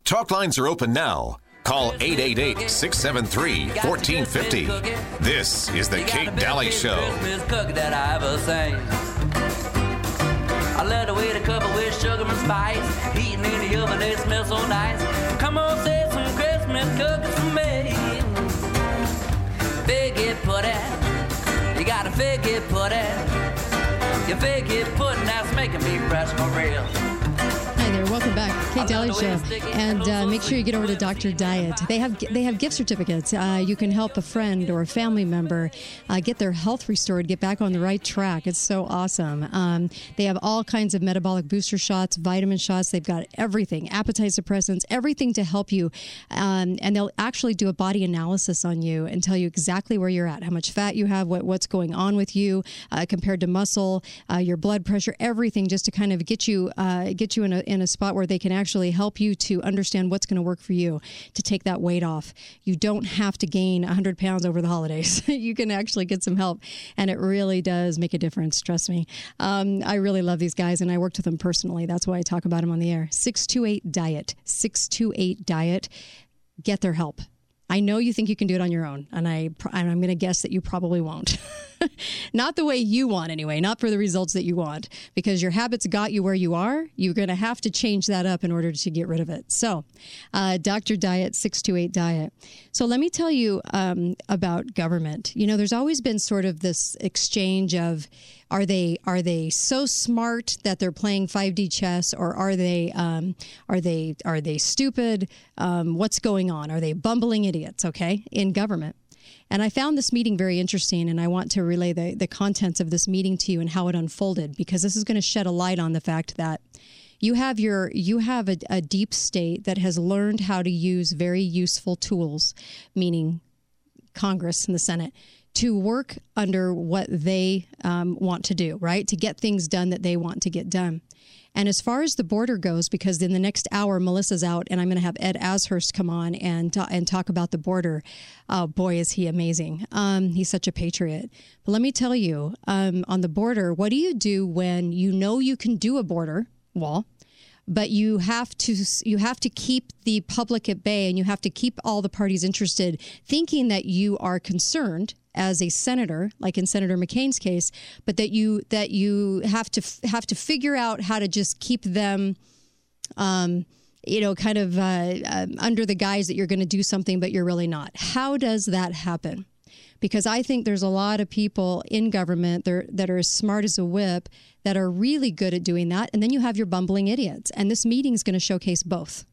Talk lines are open now. Call 888-673-1450. This is the Kate Daly Show. I love the way the cover with sugar and spice. Heating in the oven, they smell so nice. Come on, say some Christmas cookies for me. Figgy pudding, you got a figgy pudding. Your figgy pudding, that's making me fresh for real. Hi there, welcome back, Kate Daly Show, and make sure you get over to Dr. Diet. They have gift certificates. You can help a friend or a family member get their health restored, get back on the right track. It's so awesome. They have all kinds of metabolic booster shots, vitamin shots. They've got everything, appetite suppressants, everything to help you. And they'll actually do a body analysis on you and tell you exactly where you're at, how much fat you have, what's going on with you compared to muscle, your blood pressure, everything, just to kind of get you in a spot where they can actually help you to understand what's going to work for you to take that weight off. You don't have to gain 100 pounds over the holidays. You can actually get some help, and it really does make a difference. Trust me. I really love these guys, and I worked with them personally. That's why I talk about them on the air. 628-DIET. 628-DIET. Get their help. I know you think you can do it on your own, and I'm going to guess that you probably won't. Not the way you want anyway, not for the results that you want, because your habits got you where you are. You're going to have to change that up in order to get rid of it. So Dr. Diet, 628-DIET. So let me tell you about government. You know, there's always been sort of this exchange of, are they so smart that they're playing 5D chess, or are they stupid? What's going on? Are they bumbling idiots? Okay, in government. And I found this meeting very interesting, and I want to relay the contents of this meeting to you and how it unfolded, because this is going to shed a light on the fact that you have a deep state that has learned how to use very useful tools, meaning Congress and the Senate, to work under what they want to do, right? To get things done that they want to get done. And as far as the border goes, because in the next hour, Melissa's out, and I'm going to have Ed Ashurst come on and talk about the border. Oh, boy, is he amazing. He's such a patriot. But let me tell you, on the border, what do you do when you know you can do a border wall, but you have to keep the public at bay, and you have to keep all the parties interested, thinking that you are concerned as a senator, like in Senator McCain's case, but that you have to figure out how to just keep them, under the guise that you're going to do something, but you're really not. How does that happen? Because I think there's a lot of people in government that are as smart as a whip that are really good at doing that. And then you have your bumbling idiots. And this meeting is going to showcase both.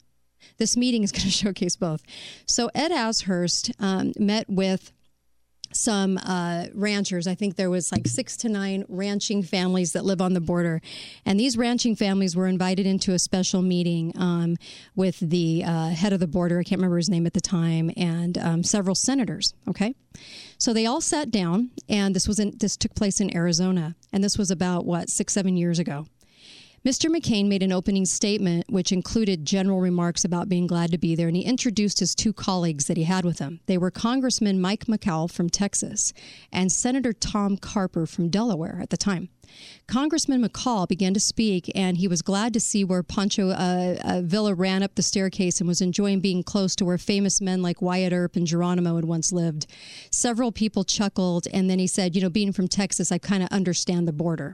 So Ed Ashurst met with some ranchers. I think there was like 6 to 9 ranching families that live on the border. And these ranching families were invited into a special meeting with the head of the border. I can't remember his name at the time, and several senators. Okay. So they all sat down, and this took place in Arizona. And this was about, 6-7 years ago. Mr. McCain made an opening statement which included general remarks about being glad to be there, and he introduced his 2 colleagues that he had with him. They were Congressman Mike McCall from Texas and Senator Tom Carper from Delaware at the time. Congressman McCall began to speak, and he was glad to see where Pancho Villa ran up the staircase and was enjoying being close to where famous men like Wyatt Earp and Geronimo had once lived. Several people chuckled, and then he said, being from Texas, I kind of understand the border.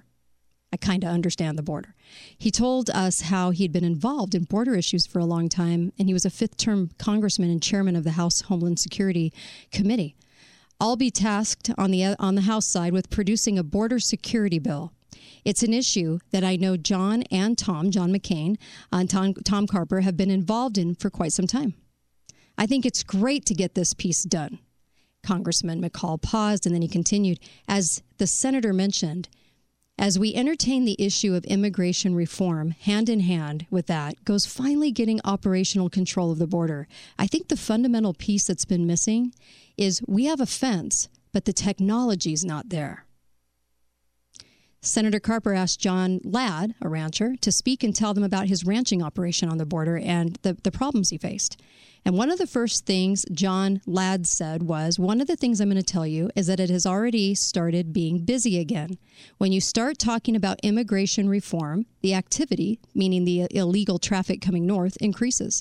He told us how he'd been involved in border issues for a long time, and he was a 5th-term congressman and chairman of the House Homeland Security Committee. I'll be tasked on the House side with producing a border security bill. It's an issue that I know John McCain, and Tom Carper have been involved in for quite some time. I think it's great to get this piece done. Congressman McCall paused, and then he continued. As the senator mentioned, as we entertain the issue of immigration reform, hand in hand with that goes finally getting operational control of the border. I think the fundamental piece that's been missing is we have a fence, but the technology's not there. Senator Carper asked John Ladd, a rancher, to speak and tell them about his ranching operation on the border and the problems he faced. And one of the first things John Ladd said was, one of the things I'm going to tell you is that it has already started being busy again. When you start talking about immigration reform, the activity, meaning the illegal traffic coming north, increases.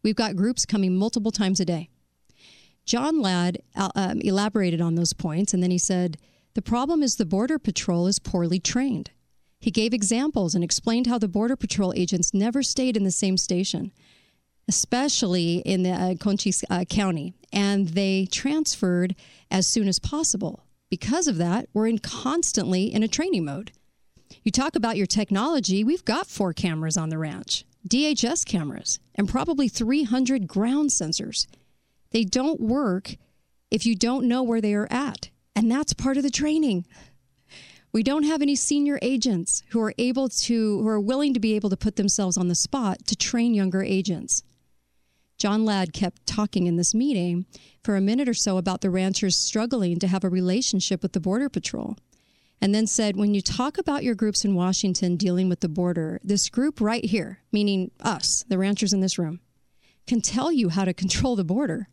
We've got groups coming multiple times a day. John Ladd elaborated on those points, and then he said, the problem is the Border Patrol is poorly trained. He gave examples and explained how the Border Patrol agents never stayed in the same station, especially in the Cochise County, and they transferred as soon as possible. Because of that, we're constantly in a training mode. You talk about your technology, we've got 4 cameras on the ranch, DHS cameras, and probably 300 ground sensors. They don't work if you don't know where they are at, and that's part of the training. We don't have any senior agents who are willing to be able to put themselves on the spot to train younger agents. John Ladd kept talking in this meeting for a minute or so about the ranchers struggling to have a relationship with the Border Patrol, and then said, when you talk about your groups in Washington dealing with the border, this group right here, meaning us, the ranchers in this room, can tell you how to control the border.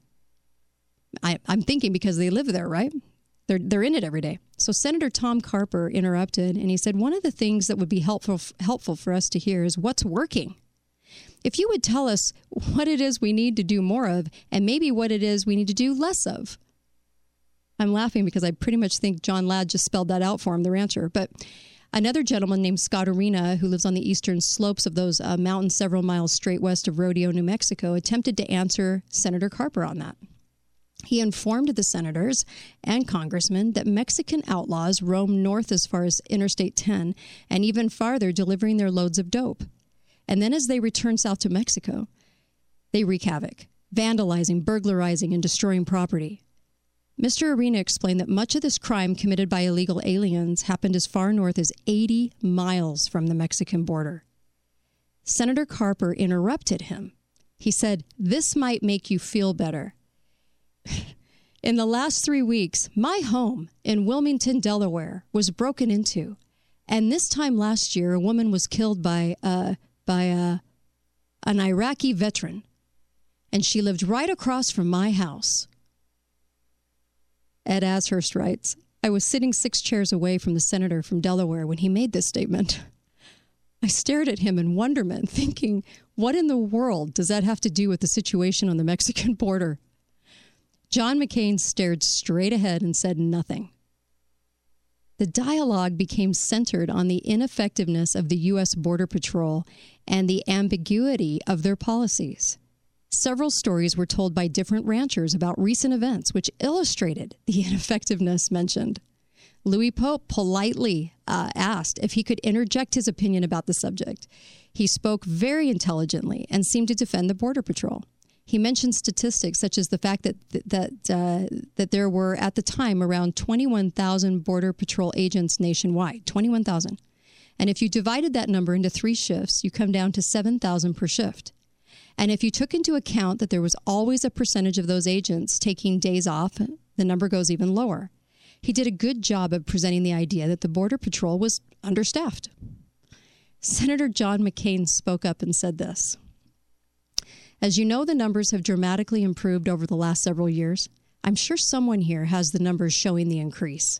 I'm thinking because they live there, right? They're in it every day. So Senator Tom Carper interrupted, and he said, one of the things that would be helpful for us to hear is what's working. If you would tell us what it is we need to do more of, and maybe what it is we need to do less of. I'm laughing because I pretty much think John Ladd just spelled that out for him, the rancher. But another gentleman named Scott Arena, who lives on the eastern slopes of those mountains several miles straight west of Rodeo, New Mexico, attempted to answer Senator Carper on that. He informed the senators and congressmen that Mexican outlaws roam north as far as Interstate 10 and even farther, delivering their loads of dope. And then as they return south to Mexico, they wreak havoc, vandalizing, burglarizing, and destroying property. Mr. Arena explained that much of this crime committed by illegal aliens happened as far north as 80 miles from the Mexican border. Senator Carper interrupted him. He said, this might make you feel better. In the last 3 weeks, my home in Wilmington, Delaware, was broken into. And this time last year, a woman was killed by an Iraqi veteran. And she lived right across from my house. Ed Ashurst writes, I was sitting 6 chairs away from the senator from Delaware when he made this statement. I stared at him in wonderment, thinking, what in the world does that have to do with the situation on the Mexican border? John McCain stared straight ahead and said nothing. The dialogue became centered on the ineffectiveness of the U.S. Border Patrol and the ambiguity of their policies. Several stories were told by different ranchers about recent events which illustrated the ineffectiveness mentioned. Louis Pope politely asked if he could interject his opinion about the subject. He spoke very intelligently and seemed to defend the Border Patrol. He mentioned statistics such as the fact that there were at the time around 21,000 Border Patrol agents nationwide, 21,000. And if you divided that number into 3 shifts, you come down to 7,000 per shift. And if you took into account that there was always a percentage of those agents taking days off, the number goes even lower. He did a good job of presenting the idea that the Border Patrol was understaffed. Senator John McCain spoke up and said this. As you know, the numbers have dramatically improved over the last several years. I'm sure someone here has the numbers showing the increase.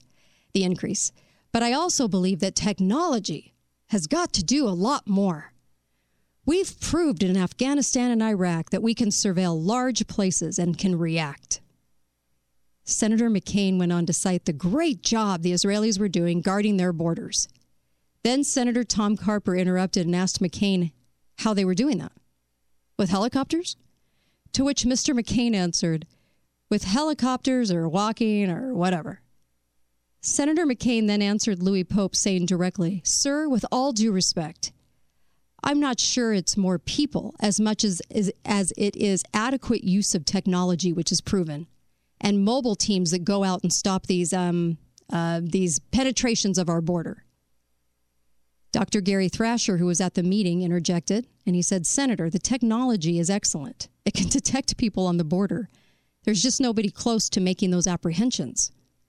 But I also believe that technology has got to do a lot more. We've proved in Afghanistan and Iraq that we can surveil large places and can react. Senator McCain went on to cite the great job the Israelis were doing guarding their borders. Then Senator Tom Carper interrupted and asked McCain how they were doing that. With helicopters? To which Mr. McCain answered, with helicopters or walking or whatever. Senator McCain then answered Louis Pope, saying directly, Sir, with all due respect, I'm not sure it's more people as much as it is adequate use of technology, which is proven, and mobile teams that go out and stop these penetrations of our border. Dr. Gary Thrasher, who was at the meeting, interjected, and he said, Senator, the technology is excellent. It can detect people on the border. There's just nobody close to making those apprehensions.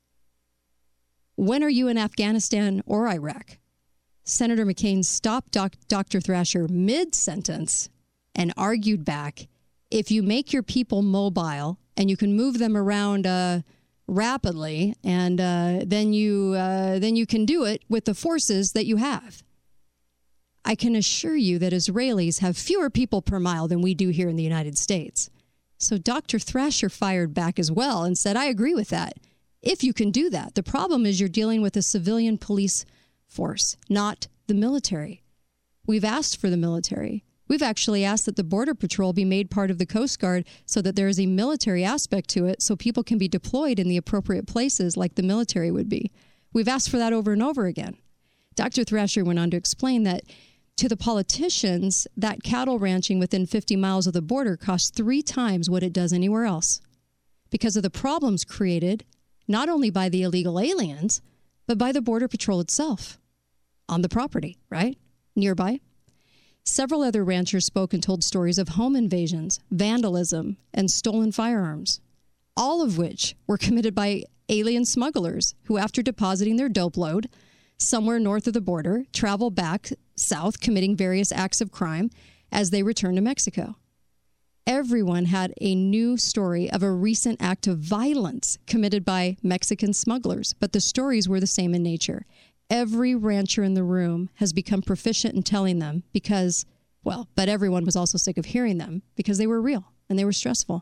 When are you in Afghanistan or Iraq? Senator McCain stopped Dr. Thrasher mid-sentence and argued back, if you make your people mobile and you can move them around rapidly, and then you can do it with the forces that you have. I can assure you that Israelis have fewer people per mile than we do here in the United States. So Dr. Thrasher fired back as well and said, I agree with that. If you can do that. The problem is you're dealing with a civilian police force, not the military. We've asked for the military. We've actually asked that the Border Patrol be made part of the Coast Guard so that there is a military aspect to it so people can be deployed in the appropriate places like the military would be. We've asked for that over and over again. Dr. Thrasher went on to explain that to the politicians, that cattle ranching within 50 miles of the border costs 3 times what it does anywhere else because of the problems created not only by the illegal aliens, but by the Border Patrol itself on the property, right? Nearby. Several other ranchers spoke and told stories of home invasions, vandalism, and stolen firearms, all of which were committed by alien smugglers who, after depositing their dope load somewhere north of the border, travel back south, committing various acts of crime as they return to Mexico. Everyone had a new story of a recent act of violence committed by Mexican smugglers, but the stories were the same in nature. Every rancher in the room has become proficient in telling them because, but everyone was also sick of hearing them because they were real and they were stressful.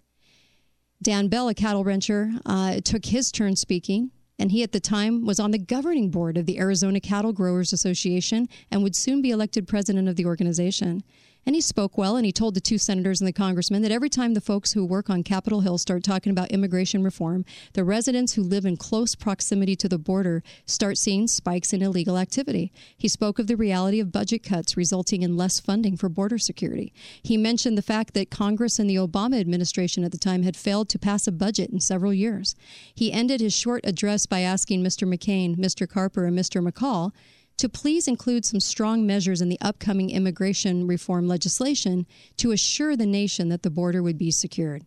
Dan Bell, a cattle rancher, took his turn speaking, and he at the time was on the governing board of the Arizona Cattle Growers Association and would soon be elected president of the organization. And he spoke well, and he told the 2 senators and the congressman that every time the folks who work on Capitol Hill start talking about immigration reform, the residents who live in close proximity to the border start seeing spikes in illegal activity. He spoke of the reality of budget cuts resulting in less funding for border security. He mentioned the fact that Congress and the Obama administration at the time had failed to pass a budget in several years. He ended his short address by asking Mr. McCain, Mr. Carper, and Mr. McCall to please include some strong measures in the upcoming immigration reform legislation to assure the nation that the border would be secured.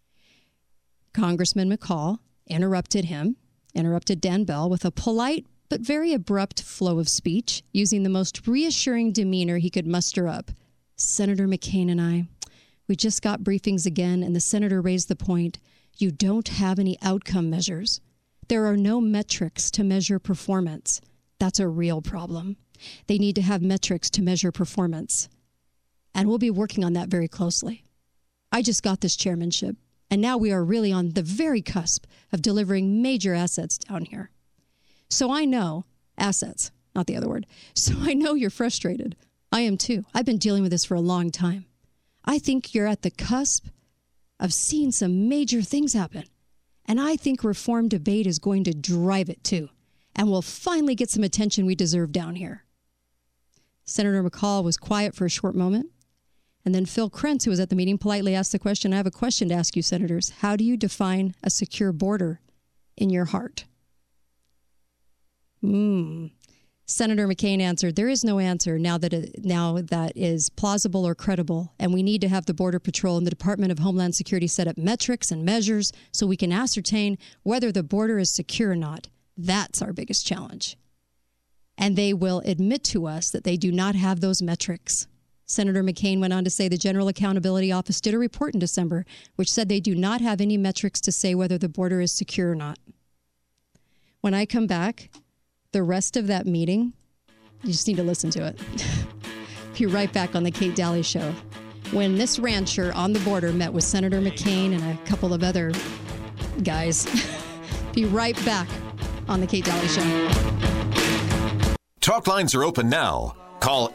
Congressman McCall interrupted Dan Bell with a polite but very abrupt flow of speech, using the most reassuring demeanor he could muster up. Senator McCain and we just got briefings again, and the senator raised the point, you don't have any outcome measures. There are no metrics to measure performance. That's a real problem. They need to have metrics to measure performance. And we'll be working on that very closely. I just got this chairmanship, and now we are really on the very cusp of delivering major assets down here. So I know, assets, not the other word. So I know you're frustrated. I am too. I've been dealing with this for a long time. I think you're at the cusp of seeing some major things happen. And I think reform debate is going to drive it too. And we'll finally get some attention we deserve down here. Senator McCall was quiet for a short moment. And then Phil Krentz, who was at the meeting, politely asked the question, I have a question to ask you, senators. How do you define a secure border in your heart? Senator McCain answered, there is no answer now that is plausible or credible, and we need to have the Border Patrol and the Department of Homeland Security set up metrics and measures so we can ascertain whether the border is secure or not. That's our biggest challenge. And they will admit to us that they do not have those metrics. Senator McCain went on to say the General Accountability Office did a report in December which said they do not have any metrics to say whether the border is secure or not. When I come back, the rest of that meeting, you just need to listen to it. Be right back on the Kate Daly Show. When this rancher on the border met with Senator McCain and a couple of other guys. Be right back on the Kate Daly Show. Talk lines are open now. Call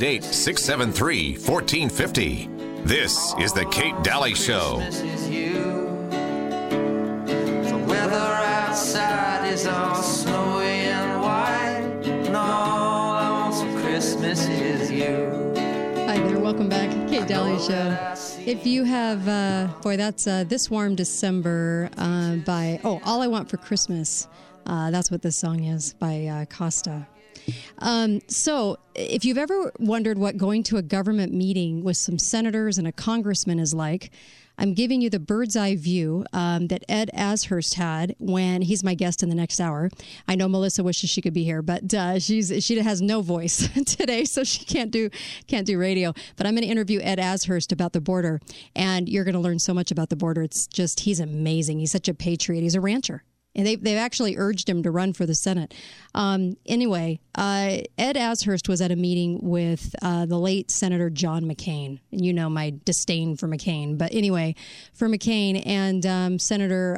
888-673-1450. This is the Kate Daly Show. Christmas is you. The weather outside is all snowy and white, and all I want for Christmas is you. Hi there, welcome back. Kate Daly Show. If you have, that's This Warm December by, All I Want for Christmas. That's what this song is by Costa. So if you've ever wondered what going to a government meeting with some senators and a congressman is like, I'm giving you the bird's eye view that Ed Ashurst had when he's my guest in the next hour. I know Melissa wishes she could be here, but she has no voice today, so she can't do radio. But I'm going to interview Ed Ashurst about the border, and you're going to learn so much about the border. It's just, he's amazing. He's such a patriot. He's a rancher. And they've actually urged him to run for the Senate. Anyway, Ed Ashurst was at a meeting with the late Senator John McCain. And you know my disdain for McCain. But anyway, for McCain and Senator,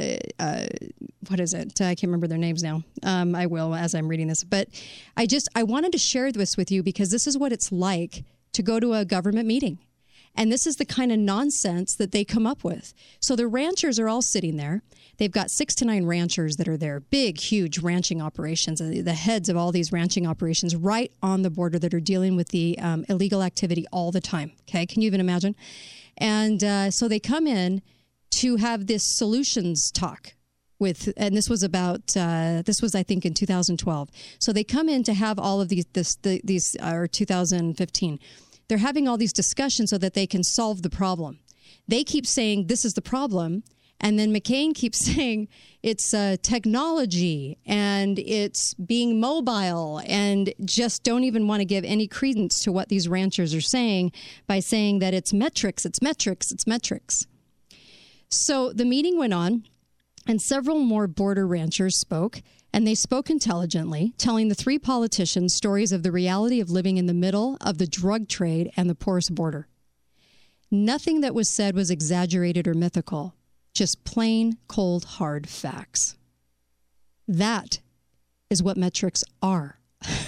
what is it? I can't remember their names now. I will as I'm reading this. But I wanted to share this with you because this is what it's like to go to a government meeting. And this is the kind of nonsense that they come up with. So the ranchers are all sitting there. They've got 6 to 9 ranchers that are there, big, huge ranching operations, the heads of all these ranching operations right on the border that are dealing with the illegal activity all the time. Okay, can you even imagine? And so they come in to have this solutions talk with, and this was about, I think, in 2012. So they come in to have all of these, or 2015. They're having all these discussions so that they can solve the problem. They keep saying this is the problem. And then McCain keeps saying it's technology and it's being mobile, and just don't even want to give any credence to what these ranchers are saying by saying that it's metrics, it's metrics, it's metrics. So the meeting went on, and several more border ranchers spoke, and they spoke intelligently, telling the 3 politicians stories of the reality of living in the middle of the drug trade and the porous border. Nothing that was said was exaggerated or mythical. Just plain, cold, hard facts. That is what metrics are.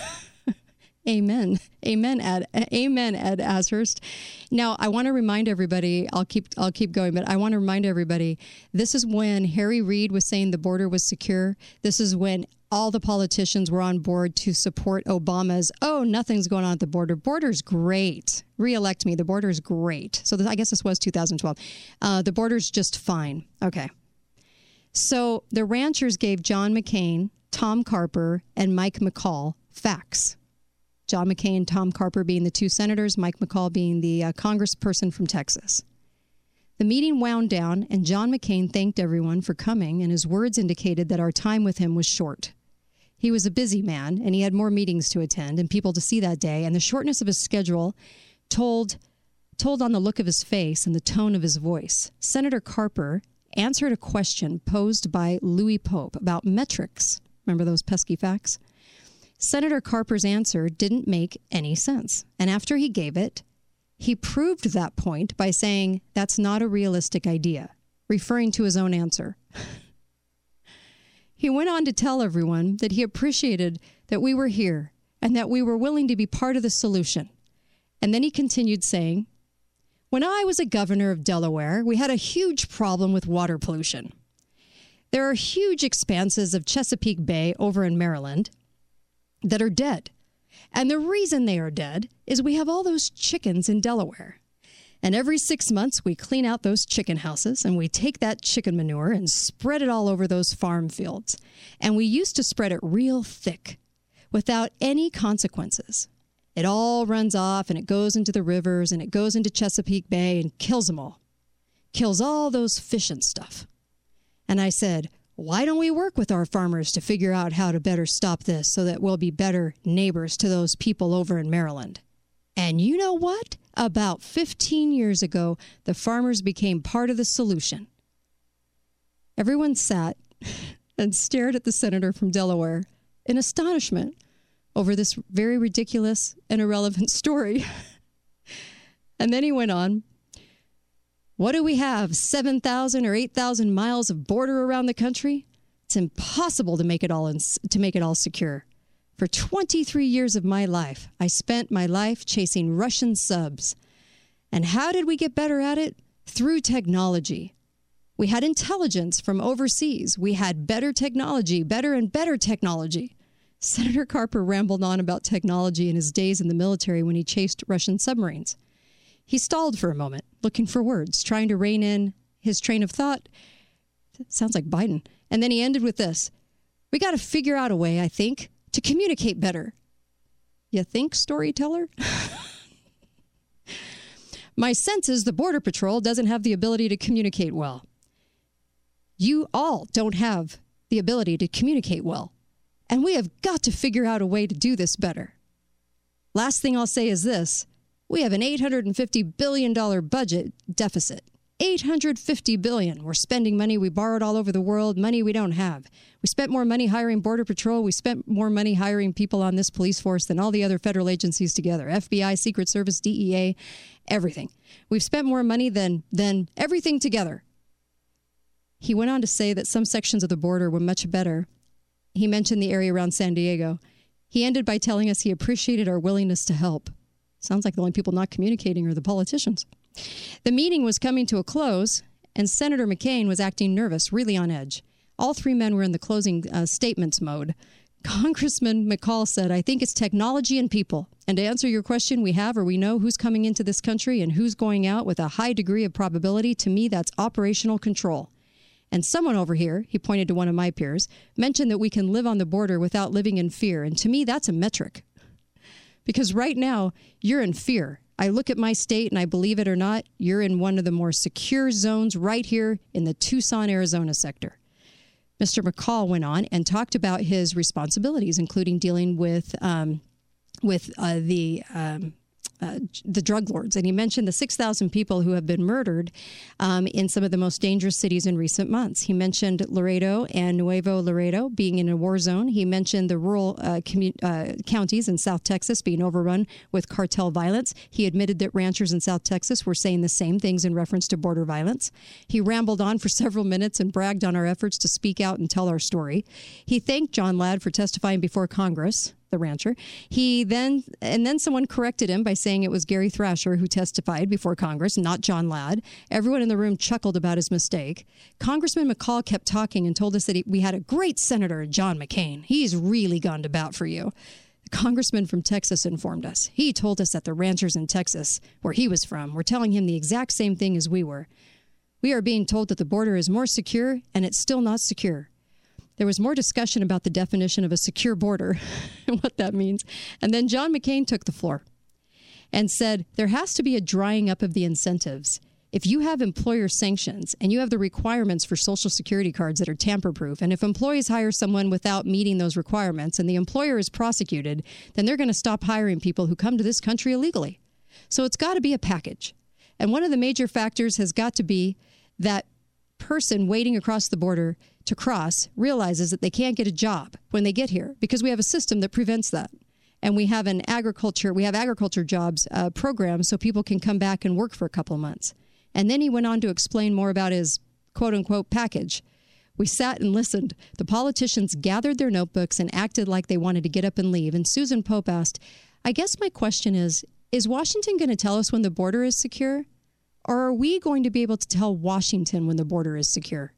Amen. Amen, Ed. Amen, Ed Ashurst. Now, I want to remind everybody, I'll keep going, but I want to remind everybody, this is when Harry Reid was saying the border was secure. This is when all the politicians were on board to support Obama's, nothing's going on at the border. Border's great. Reelect me. The border's great. So I guess this was 2012. The border's just fine. Okay. So the ranchers gave John McCain, Tom Carper, and Mike McCall facts. John McCain, Tom Carper being the 2 senators, Mike McCall being the congressperson from Texas. The meeting wound down, and John McCain thanked everyone for coming, and his words indicated that our time with him was short. He was a busy man, and he had more meetings to attend and people to see that day, and the shortness of his schedule told on the look of his face and the tone of his voice. Senator Carper answered a question posed by Louis Pope about metrics. Remember those pesky facts? Senator Carper's answer didn't make any sense. And after he gave it, he proved that point by saying, that's not a realistic idea, referring to his own answer. He went on to tell everyone that he appreciated that we were here and that we were willing to be part of the solution. And then he continued saying, when I was a governor of Delaware, we had a huge problem with water pollution. There are huge expanses of Chesapeake Bay over in Maryland that are dead. And the reason they are dead is we have all those chickens in Delaware. And every 6 months, we clean out those chicken houses and we take that chicken manure and spread it all over those farm fields. And we used to spread it real thick without any consequences. It all runs off and it goes into the rivers and it goes into Chesapeake Bay and kills them all. Kills all those fish and stuff. And I said, why don't we work with our farmers to figure out how to better stop this so that we'll be better neighbors to those people over in Maryland? And you know what? About 15 years ago, the farmers became part of the solution. Everyone sat and stared at the senator from Delaware in astonishment over this very ridiculous and irrelevant story. And then he went on. What do we have? 7,000 or 8,000 miles of border around the country? It's impossible to make it all secure. For 23 years of my life, I spent my life chasing Russian subs. And how did we get better at it? Through technology. We had intelligence from overseas. We had better technology, better and better technology. Senator Carper rambled on about technology in his days in the military when he chased Russian submarines. He stalled for a moment, looking for words, trying to rein in his train of thought. Sounds like Biden. And then he ended with this. We got to figure out a way, I think, to communicate better. You think, storyteller? My sense is the Border Patrol doesn't have the ability to communicate well. You all don't have the ability to communicate well. And we have got to figure out a way to do this better. Last thing I'll say is this. We have an $850 billion budget deficit. $850 billion. We're spending money we borrowed all over the world, money we don't have. We spent more money hiring Border Patrol. We spent more money hiring people on this police force than all the other federal agencies together. FBI, Secret Service, DEA, everything. We've spent more money than everything together. He went on to say that some sections of the border were much better. He mentioned the area around San Diego. He ended by telling us he appreciated our willingness to help. Sounds like the only people not communicating are the politicians. The meeting was coming to a close, and Senator McCain was acting nervous, really on edge. All three men were in the closing statements mode. Congressman McCall said, I think it's technology and people. And to answer your question, we know who's coming into this country and who's going out with a high degree of probability. To me, that's operational control. And someone over here, he pointed to one of my peers, mentioned that we can live on the border without living in fear. And to me, that's a metric. Because right now, you're in fear. I look at my state, and I believe it or not, you're in one of the more secure zones right here in the Tucson, Arizona sector. Mr. McCall went on and talked about his responsibilities, including dealing with the drug lords. And he mentioned the 6,000 people who have been murdered in some of the most dangerous cities in recent months. He mentioned Laredo and Nuevo Laredo being in a war zone. He mentioned the rural counties in South Texas being overrun with cartel violence. He admitted that ranchers in South Texas were saying the same things in reference to border violence. He rambled on for several minutes and bragged on our efforts to speak out and tell our story. He thanked John Ladd for testifying before Congress, the rancher. Then someone corrected him by saying it was Gary Thrasher who testified before Congress, not John Ladd. Everyone in the room chuckled about his mistake. Congressman McCall kept talking and told us that we had a great senator, John McCain. He's really gone to bat for you. The congressman from Texas informed us. He told us that the ranchers in Texas, where he was from, were telling him the exact same thing as we were. We are being told that the border is more secure, and it's still not secure. There was more discussion about the definition of a secure border and what that means. And then John McCain took the floor and said, there has to be a drying up of the incentives. If you have employer sanctions and you have the requirements for Social Security cards that are tamper-proof, and if employees hire someone without meeting those requirements and the employer is prosecuted, then they're going to stop hiring people who come to this country illegally. So it's got to be a package. And one of the major factors has got to be that person waiting across the border to cross realizes that they can't get a job when they get here because we have a system that prevents that. And we have agriculture jobs program so people can come back and work for a couple of months. And then he went on to explain more about his quote-unquote package. We sat and listened. The politicians gathered their notebooks and acted like they wanted to get up and leave. And Susan Pope asked, I guess my question is Washington going to tell us when the border is secure? Or are we going to be able to tell Washington when the border is secure?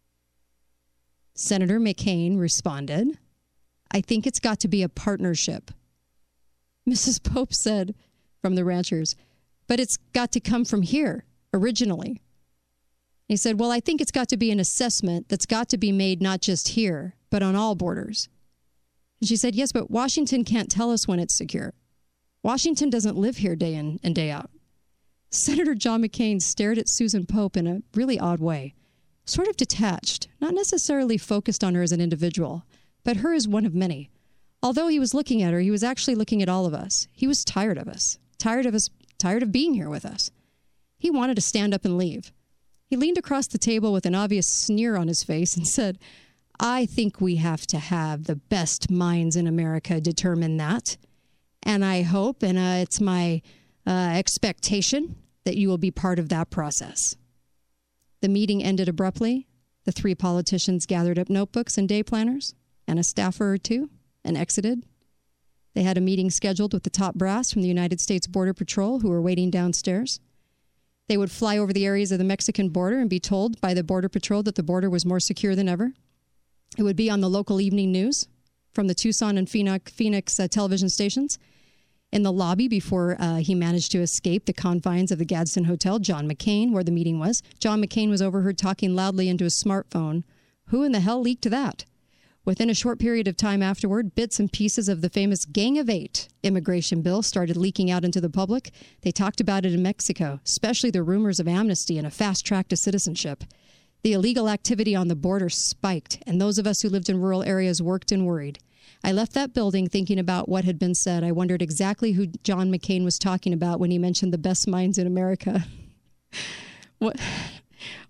Senator McCain responded, I think it's got to be a partnership. Mrs. Pope said from the ranchers, but it's got to come from here originally. He said, well, I think it's got to be an assessment that's got to be made not just here, but on all borders. And she said, yes, but Washington can't tell us when it's secure. Washington doesn't live here day in and day out. Senator John McCain stared at Susan Pope in a really odd way, sort of detached, not necessarily focused on her as an individual, but her as one of many. Although he was looking at her, he was actually looking at all of us. He was tired of us, tired of being here with us. He wanted to stand up and leave. He leaned across the table with an obvious sneer on his face and said, I think we have to have the best minds in America determine that. And I hope, and it's my expectation, that you will be part of that process. The meeting ended abruptly. The three politicians gathered up notebooks and day planners and a staffer or two and exited. They had a meeting scheduled with the top brass from the United States Border Patrol who were waiting downstairs. They would fly over the areas of the Mexican border and be told by the Border Patrol that the border was more secure than ever. It would be on the local evening news from the Tucson and Phoenix television stations. In the lobby before he managed to escape the confines of the Gadsden Hotel, John McCain, where the meeting was. John McCain was overheard talking loudly into his smartphone. Who in the hell leaked that? Within a short period of time afterward, bits and pieces of the famous Gang of Eight immigration bill started leaking out into the public. They talked about it in Mexico, especially the rumors of amnesty and a fast track to citizenship. The illegal activity on the border spiked, and those of us who lived in rural areas worked and worried. I left that building thinking about what had been said. I wondered exactly who John McCain was talking about when he mentioned the best minds in America.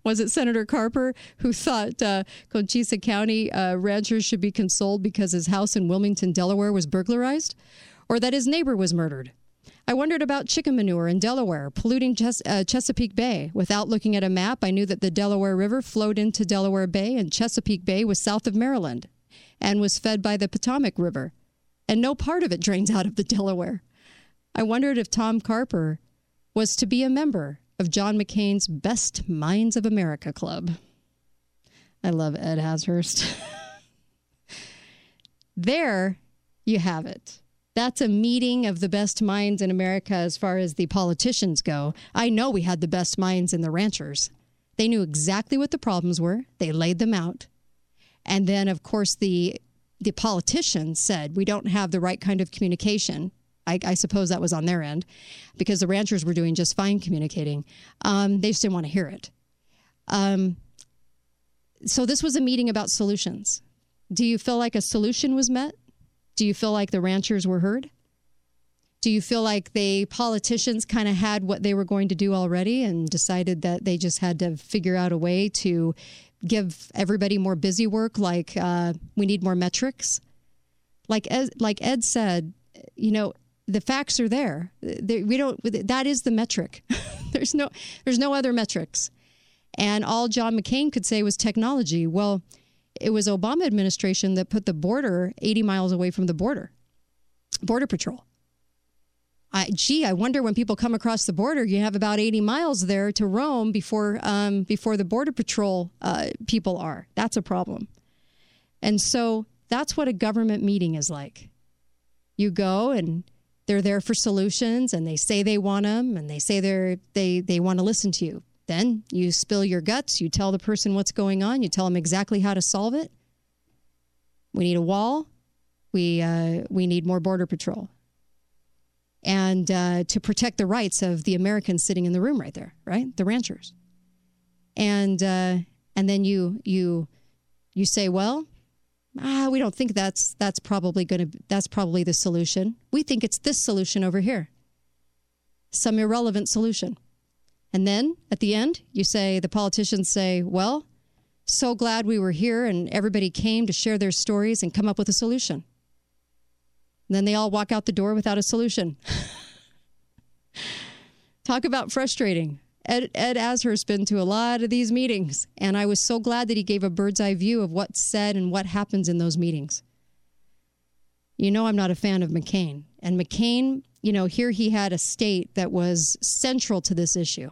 Was it Senator Carper who thought Cochise County ranchers should be consoled because his house in Wilmington, Delaware was burglarized? Or that his neighbor was murdered? I wondered about chicken manure in Delaware, polluting Chesapeake Bay. Without looking at a map, I knew that the Delaware River flowed into Delaware Bay, and Chesapeake Bay was south of Maryland and was fed by the Potomac River. And no part of it drains out of the Delaware. I wondered if Tom Carper was to be a member of John McCain's Best Minds of America Club. I love Ed Ashurst. There you have it. That's a meeting of the best minds in America as far as the politicians go. I know we had the best minds in the ranchers. They knew exactly what the problems were. They laid them out. And then, of course, the politicians said, we don't have the right kind of communication. I suppose that was on their end because the ranchers were doing just fine communicating. They just didn't want to hear it. So this was a meeting about solutions. Do you feel like a solution was met? Do you feel like the ranchers were heard? Do you feel like the politicians kind of had what they were going to do already and decided that they just had to figure out a way to give everybody more busy work, like we need more metrics? Like Ed said, you know, the facts are there. That is the metric. There's no other metrics. And all John McCain could say was technology. Well, it was Obama administration that put the border 80 miles away from the border patrol. I wonder when people come across the border, you have about 80 miles there to roam before the border patrol people are. That's a problem. And so that's what a government meeting is like. You go and they're there for solutions, and they say they want them, and they say they want to listen to you. Then you spill your guts. You tell the person what's going on. You tell them exactly how to solve it. We need a wall. We need more border patrol, and to protect the rights of the Americans sitting in the room right there, right? The ranchers. And then you say, well, we don't think that's probably the solution. We think it's this solution over here, some irrelevant solution. And then at the end, the politicians say, well, so glad we were here and everybody came to share their stories and come up with a solution. And then they all walk out the door without a solution. Talk about frustrating. Ed Ashurst been to a lot of these meetings, and I was so glad that he gave a bird's eye view of what's said and what happens in those meetings. You know, I'm not a fan of McCain. And McCain, you know, here he had a state that was central to this issue.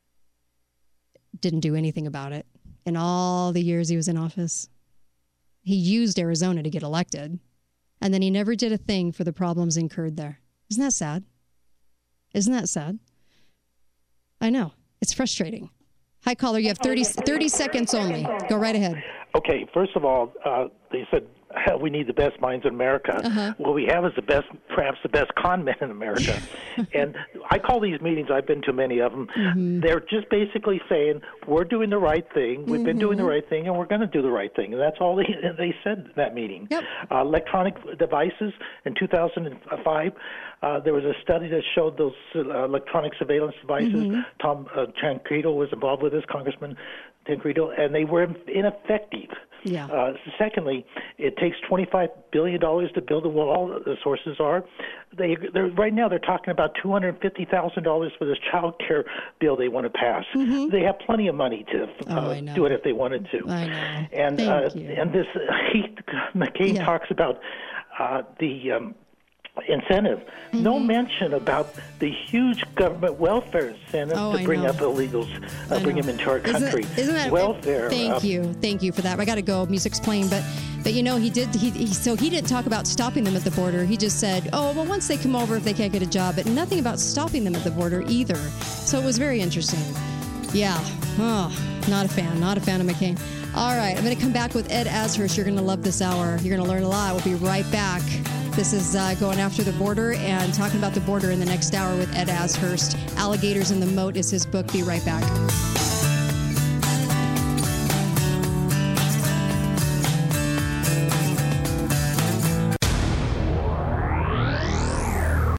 Didn't do anything about it in all the years he was in office. He used Arizona to get elected, and then he never did a thing for the problems incurred there. Isn't that sad? Isn't that sad? I know. It's frustrating. Hi, caller. You have 30 seconds only. Go right ahead. Okay. First of all, they said we need the best minds in America. Uh-huh. What we have is perhaps the best con men in America. And I call these meetings, I've been to many of them, mm-hmm. They're just basically saying, we're doing the right thing, we've been doing the right thing, and we're going to do the right thing. And that's all they said in that meeting. Yep. Electronic devices, in 2005, there was a study that showed those electronic surveillance devices. Mm-hmm. Tom Tancredo was involved with this, Congressman Tancredo, and they were ineffective. Yeah. Secondly, it takes $25 billion to build a wall. The sources are. They're right now they're talking about $250,000 for this child care bill they want to pass. Mm-hmm. They have plenty of money to do it if they wanted to. I know. And this McCain talks about the incentive. Mm-hmm. No mention about the huge government welfare incentive to bring up illegals, bring them into our country. Isn't that welfare? Thank you for that. I got to go. Music's playing, but you know he didn't talk about stopping them at the border. He just said, oh well, once they come over if they can't get a job, but nothing about stopping them at the border either. So it was very interesting. Yeah. Oh, not a fan of McCain. All right, I'm going to come back with Ed Ashurst. You're going to love this hour. You're going to learn a lot. We'll be right back. This is Going After the Border and talking about the border in the next hour with Ed Ashurst. Alligators in the Moat is his book. Be right back.